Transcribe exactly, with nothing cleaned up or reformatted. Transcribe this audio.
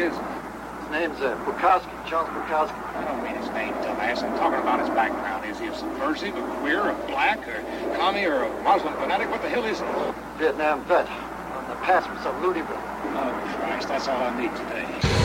is? His name's uh, Bukowski, Charles Bukowski. I don't mean his name, dumbass. I'm talking about his background. Is he a subversive, a queer, a black, a commie, or a Muslim fanatic? What the hell is he? Vietnam vet on the pass from some Looneyville. Oh, Christ, that's all I need today.